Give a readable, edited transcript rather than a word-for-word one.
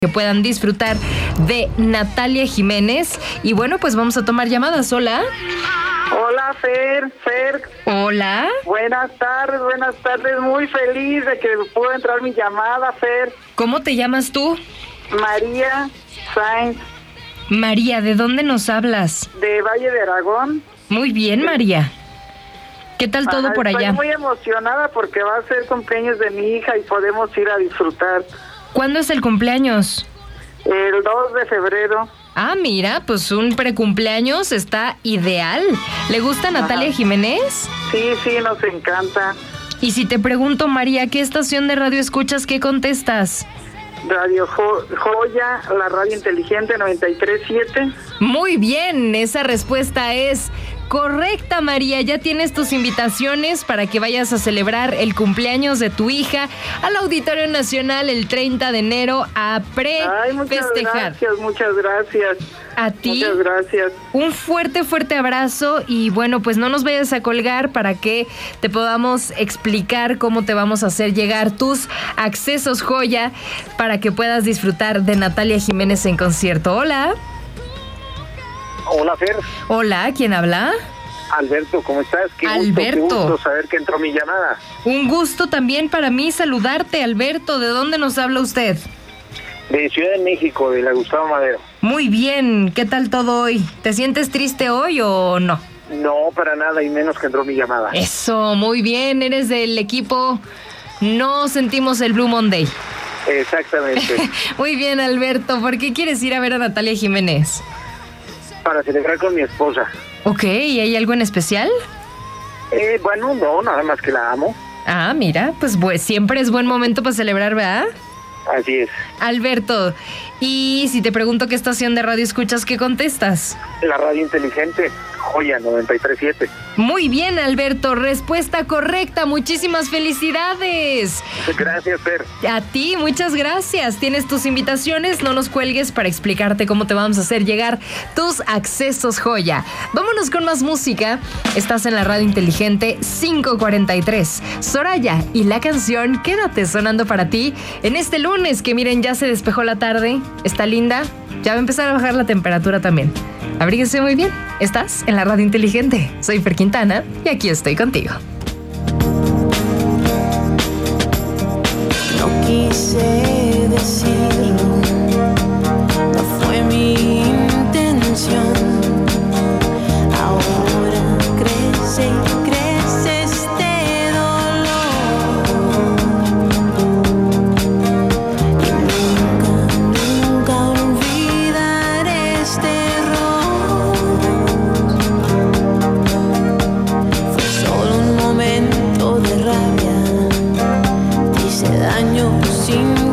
que puedan disfrutar de Natalia Jiménez. Y bueno, pues vamos a tomar llamadas. Hola. Hola, Fer. Hola. Buenas tardes. Muy feliz de que pudo entrar mi llamada, Fer. ¿Cómo te llamas tú? María Sainz. María, ¿de dónde nos hablas? De Valle de Aragón. Muy bien, María. ¿Qué tal todo por allá? Estoy muy emocionada porque va a ser cumpleaños de mi hija y podemos ir a disfrutar. ¿Cuándo es el cumpleaños? El 2 de febrero. Ah, mira, pues un precumpleaños está ideal. ¿Le gusta Natalia Jiménez? Sí, nos encanta. Y si te pregunto, María, ¿qué estación de radio escuchas? ¿Qué contestas? Radio Joya, la radio inteligente 93.7. Muy bien, esa respuesta es correcta, María. Ya tienes tus invitaciones para que vayas a celebrar el cumpleaños de tu hija al Auditorio Nacional el 30 de enero a festejar. Muchas gracias. A ti. Muchas gracias. Un fuerte abrazo y bueno, pues no nos vayas a colgar para que te podamos explicar cómo te vamos a hacer llegar tus accesos Joya para que puedas disfrutar de Natalia Jiménez en concierto. Hola. Hola, Fer. Hola, ¿quién habla? Alberto, ¿cómo estás? Qué gusto saber que entró mi llamada. Un gusto también para mí saludarte, Alberto. ¿De dónde nos habla usted? De Ciudad de México, de la Gustavo Madero. Muy bien, ¿qué tal todo hoy? ¿Te sientes triste hoy o no? No, para nada, y menos que entró mi llamada. Eso, muy bien, eres del equipo No Sentimos el Blue Monday. Exactamente. Muy bien, Alberto, ¿por qué quieres ir a ver a Natalia Jiménez? Para celebrar con mi esposa. Ok, ¿y hay algo en especial? Bueno, no, nada más que la amo. Ah, mira, pues siempre es buen momento para celebrar, ¿verdad? Así es. Alberto, y si te pregunto qué estación de radio escuchas, ¿qué contestas? La radio inteligente, Joya 93.7. Muy bien, Alberto, respuesta correcta, muchísimas felicidades. Gracias, Fer. A ti, muchas gracias. Tienes tus invitaciones, no nos cuelgues para explicarte cómo te vamos a hacer llegar tus accesos Joya. Vámonos con más música. Estás en la radio inteligente 543. Soraya y la canción Quédate sonando para ti en este lunes que miren, ya se despejó la tarde, está linda, ya va a empezar a bajar la temperatura también. Abríguese muy bien. Estás en la radio inteligente. Soy Fer Quintana y aquí estoy contigo. No quise decirlo, no fue mi intención. Ahora crece este dolor y nunca olvidaré este error. Fue solo un momento de rabia, te hice daño sin